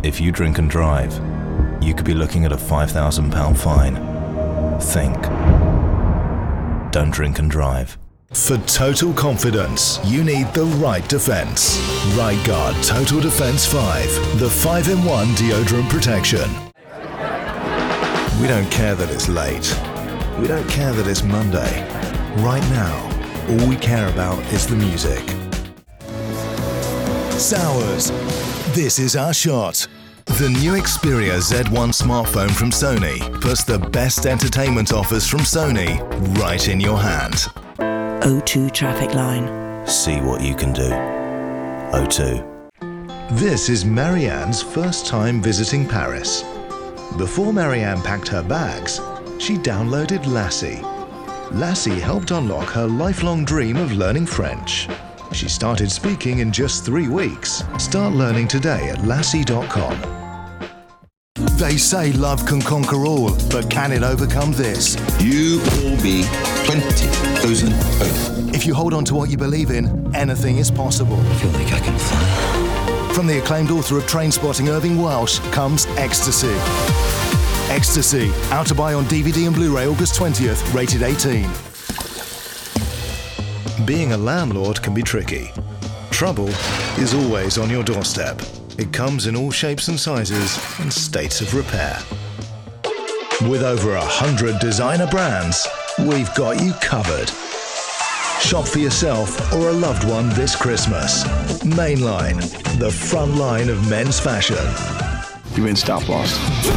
If you drink and drive, you could be looking at a £5,000 fine. Think. Don't drink and drive. For total confidence, you need the right defense. Right Guard Total Defense 5, the 5-in-1 deodorant protection. We don't care that it's late. We don't care that it's Monday. Right now, all we care about is the music. Sowers, this is our shot. The new Xperia Z1 smartphone from Sony puts the best entertainment offers from Sony right in your hand. O2 traffic line. See what you can do. O2. This is Marianne's first time visiting Paris. Before Marianne packed her bags, she downloaded Lassie. Lassie helped unlock her lifelong dream of learning French. She started speaking in just 3 weeks. Start learning today at lassie.com. They say love can conquer all, but can it overcome this? You will be 20,000 pounds. If you hold on to what you believe in, anything is possible. I feel like I can fly. From the acclaimed author of Trainspotting, Irving Welsh, comes Ecstasy. Ecstasy, out to buy on DVD and Blu-ray August 20th, rated 18. Being a landlord can be tricky. Trouble is always on your doorstep. It comes in all shapes and sizes and states of repair. With over 100 designer brands, we've got you covered. Shop for yourself or a loved one this Christmas. Mainline, the front line of men's fashion. You mean Stop Loss?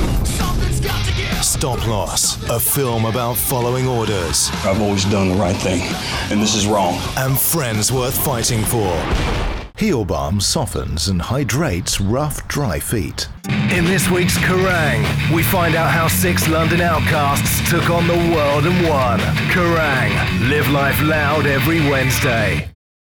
Stop Loss, a film about following orders. I've always done the right thing, and this is wrong. And friends worth fighting for. Heel Balm softens and hydrates rough, dry feet. In this week's Kerrang, we find out how 6 London outcasts took on the world and won. Kerrang! Live life loud every Wednesday.